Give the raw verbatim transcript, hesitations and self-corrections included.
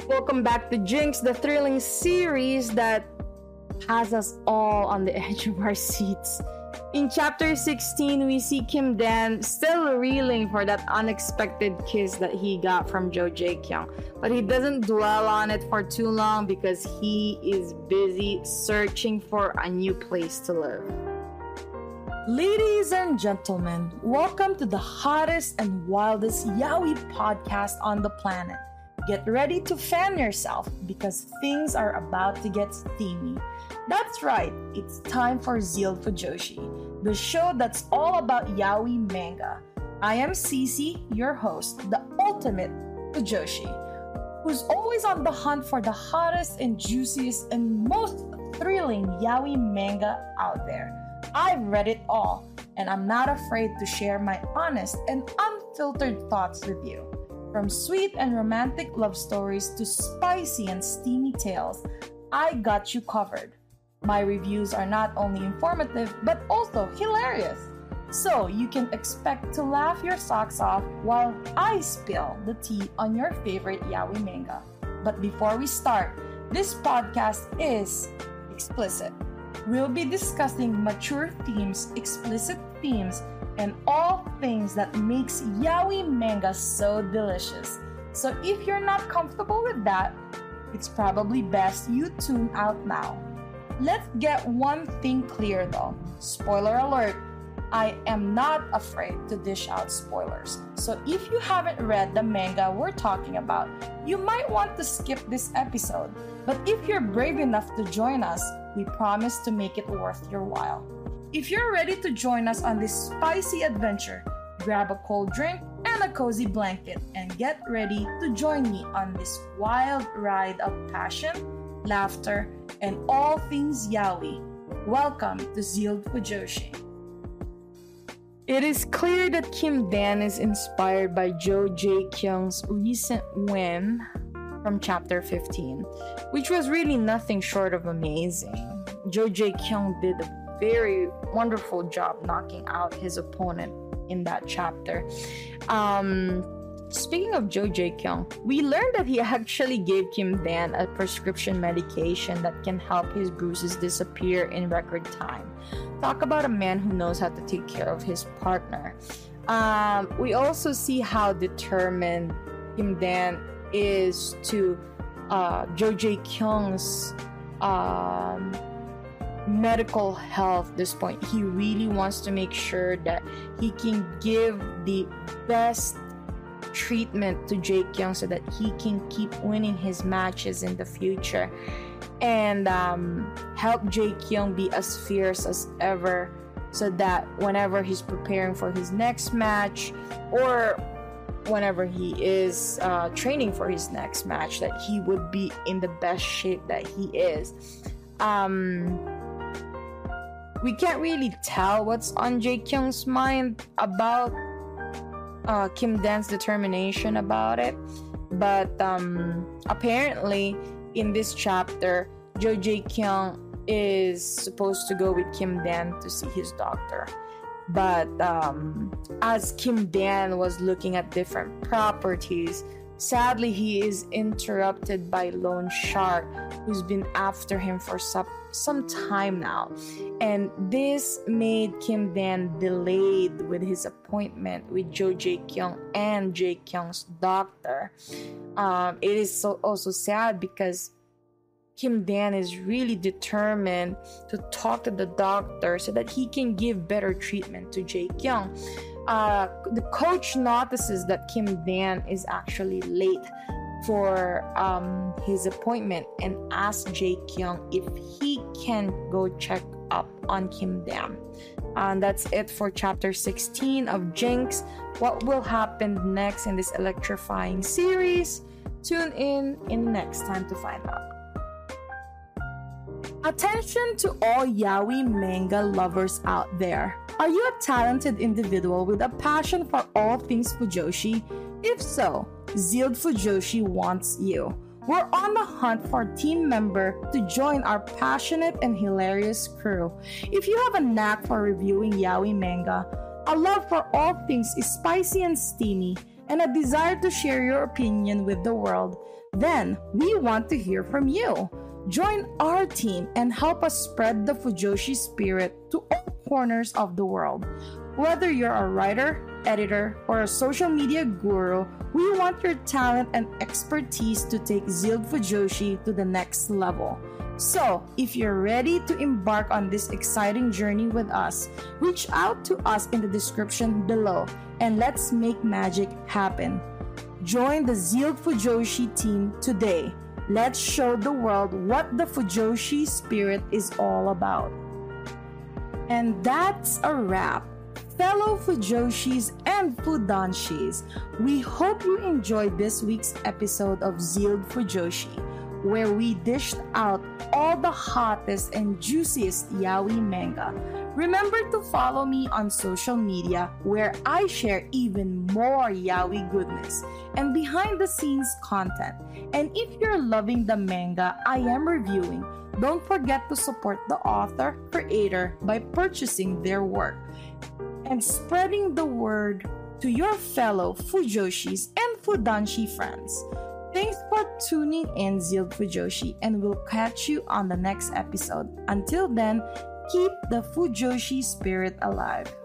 Welcome back to Jinx, the thrilling series that has us all on the edge of our seats. In chapter sixteen, we see Kim Dan still reeling for that unexpected kiss that he got from Jo Jae-kyung. But he doesn't dwell on it for too long because he is busy searching for a new place to live. Ladies and gentlemen, welcome to the hottest and wildest yaoi podcast on the planet. Get ready to fan yourself because things are about to get steamy. That's right, it's time for Zealed Fujoshi, the show that's all about yaoi manga. I am Cece, your host, the ultimate Fujoshi, who's always on the hunt for the hottest and juiciest and most thrilling yaoi manga out there. I've read it all, and I'm not afraid to share my honest and unfiltered thoughts with you. From sweet and romantic love stories to spicy and steamy tales, I got you covered. My reviews are not only informative, but also hilarious. So you can expect to laugh your socks off while I spill the tea on your favorite yaoi manga. But before we start, this podcast is explicit. We'll be discussing mature themes, explicit themes, and all things that makes yaoi manga so delicious. So if you're not comfortable with that, it's probably best you tune out now. Let's get one thing clear though. Spoiler alert, I am not afraid to dish out spoilers. So if you haven't read the manga we're talking about, you might want to skip this episode. But if you're brave enough to join us, we promise to make it worth your while. If you're ready to join us on this spicy adventure, grab a cold drink and a cozy blanket and get ready to join me on this wild ride of passion, laughter, and all things yaoi. Welcome to Zealed Fujoshi. It is clear that Kim Dan is inspired by Jo Jae-kyung's recent win from chapter fifteen, which was really nothing short of amazing. Jo Jae-kyung did a very wonderful job knocking out his opponent in that chapter. Um, speaking of Jo Jae-kyung, we learned that he actually gave Kim Dan a prescription medication that can help his bruises disappear in record time. Talk about a man who knows how to take care of his partner. Um, we also see how determined Kim Dan is to uh, Jo Jae-kyung's um, medical health at this point. He really wants to make sure that he can give the best treatment to Jae-kyung so that he can keep winning his matches in the future and um, help Jae-kyung be as fierce as ever so that whenever he's preparing for his next match or whenever he is uh, training for his next match, that he would be in the best shape that he is. Um, we can't really tell what's on Jae-kyung's mind about uh, Kim Dan's determination about it, but um, apparently in this chapter, Jo Jae-kyung is supposed to go with Kim Dan to see his doctor. But um, as Kim Dan was looking at different properties, sadly he is interrupted by Lone Shark, who's been after him for some, some time now. And this made Kim Dan delayed with his appointment with Jo Jae-kyung and Jae-kyung's doctor. Um, it is so also sad because Kim Dan is really determined to talk to the doctor so that he can give better treatment to Jae-kyung. Uh, the coach notices that Kim Dan is actually late for um, his appointment and asks Jae-kyung if he can go check up on Kim Dan. And that's it for chapter sixteen of Jinx. What will happen next in this electrifying series? Tune in in the next time to find out. Attention to all yaoi manga lovers out there. Are you a talented individual with a passion for all things Fujoshi? If so, Zealed Fujoshi wants you. We're on the hunt for a team member to join our passionate and hilarious crew. If you have a knack for reviewing yaoi manga, a love for all things spicy and steamy, and a desire to share your opinion with the world, then we want to hear from you. Join our team and help us spread the Fujoshi spirit to all corners of the world. Whether you're a writer, editor, or a social media guru, we want your talent and expertise to take Zealed Fujoshi to the next level. So, if you're ready to embark on this exciting journey with us, reach out to us in the description below and let's make magic happen. Join the Zealed Fujoshi team today. Let's show the world what the Fujoshi spirit is all about. And that's a wrap. Fellow Fujoshis and Fudanshis, we hope you enjoyed this week's episode of Zealed Fujoshi, where we dished out all the hottest and juiciest yaoi manga. Remember to follow me on social media, where I share even more yaoi goodness and behind the scenes content. And if you're loving the manga I am reviewing, don't forget to support the author, creator by purchasing their work and spreading the word to your fellow Fujoshis and Fudanshi friends. Thanks for tuning in, Zealed Fujoshi, and we'll catch you on the next episode. Until then, keep the Fujoshi spirit alive.